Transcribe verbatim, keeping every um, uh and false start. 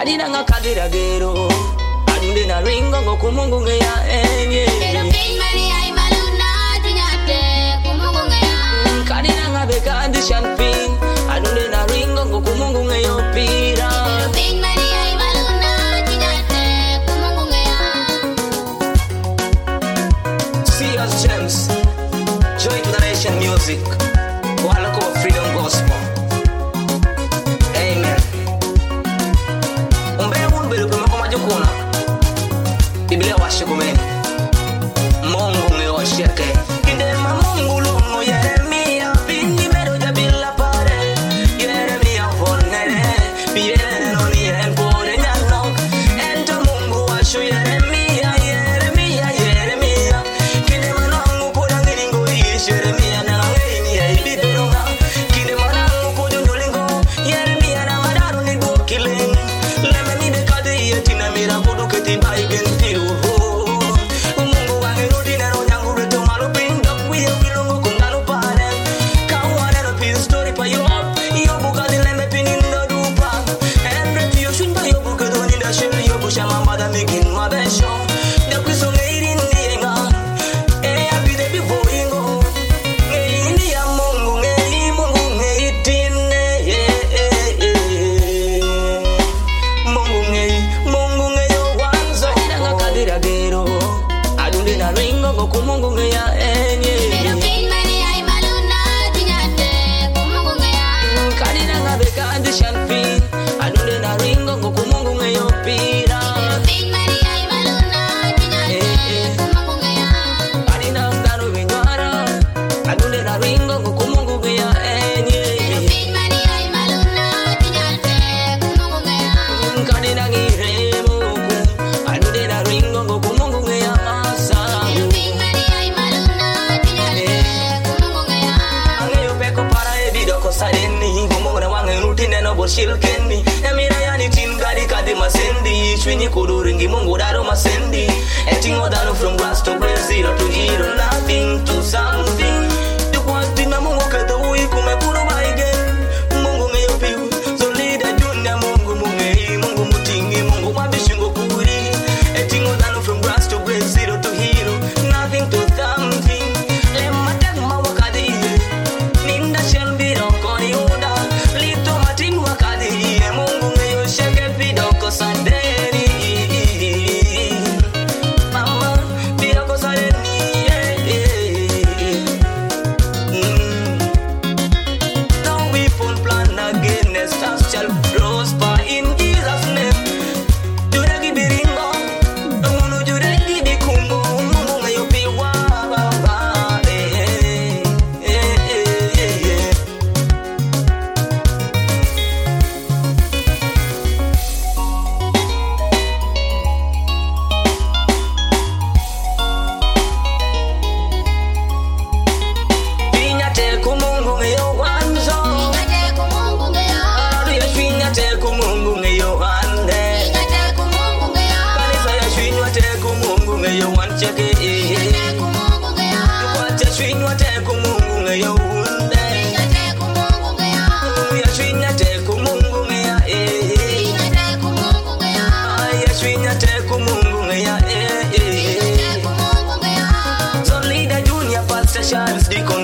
Kadina nga kadira gero adunde na ringo ngo kumungu ngeya enye Pero pin mari ay maluna tinyate kumungu ngeya Kadina nga beka adishan pin adunde na ringo ngo kumungu ngeyo pira Pero pin mari ay maluna tinyate kumungu ngeya See us gems Joy to the nation music Walako freedom gospel Amen Kuna Biblia washikumeni Mungu ngeosheke Kindema Mungu lungu Yeremia Pindi meroja bila pare Yeremia honere Piere noni enpore nyanok Ento Mungu washu Yeremia Yeremia Yeremia Kindema nangu poda ngiringo ish Yeremia na ngeni ya ibiberonga Kindema nangu poda ndolingo Yeremia na madaru ni bukileng Leme ni dekade yetina mira kudu keti baigen tiru Mungu wange rudi nero nyangu reto malu pinda Kuye wilungu kundanu pare Kawane no pin story pa yo up Yo buka di lembe pinindo dupa Endre tiyo shunba yo buka do ninda shiri Yo busha mambada migin mabesho Dekwi so ngeirin nienga E apide bivo ingo Ngeini ya Mungu ngei Mungu ngeitine Mungu ngei Mungu ngeyo wanzo Kadina kadira gero adunde na ringo ngo kumungu ngeya enye Pero pin mari ay maluna tinyate kumungu ngeya Kadina nga beka adishan pin adunde na ringo ngo kumungu ngeyo pira Pero pin mari ay maluna tinyate kumungu ngeya Kadina ngano vinywara adunde na ringo ngo kumungu ngeya enye Pero pin mari ay maluna tinyate kumungu ngeya Kadina ngiremo adunde na ringo ngo kumungu ngeya masa Pero pin mari ay maluna tinyate kumungu ngeya Angeyo peko para ebido ko sareni Gumongre wange nuti neno boshil kendi Emira yani tin gadi kadi masendi Shwini kuduringi mungu daro masendi Etingo dano from grass to grace Zero to hero, nothing to something Dukwati na mungu keto ui kumekuru baigen Mungu ngeyo piu Zolida dunya mungu mungei Mungu mutingi mungu mabishingo kuri Etingo dano from grass to grace Zero to hero, nothing to something Lema tegma wakadi Ninda shelbiro koni uda Lito matin wakadi Mungu ngeyo sheke pidoko saderi Mama pidoko saderi mm. No weapon plan against us shall prosper in Jesus' name Juregi biringo Mungu juregi bikumbo Mungu ngeyo piwa eh, eh, eh, eh, eh. Pinyate kumungu ngeyo wanzo Ingate kumungu ngeya Adu ya shwinyate kumungu ngeyo wande Ingate kumungu ngeya Kanisa ya shwinywate kumungu ngeyo wancheke Ingate kumungu ngeya Kwacha shwinywate kumungu ngeyo wunde Ingate kumungu ngeya Ya shwinyate kumungu ngeya eh Ingate kumungu ngeya Ya shwinyate kumungu ngeya eh Ingate kumungu ngeya So leader junior pastor Charles Deacon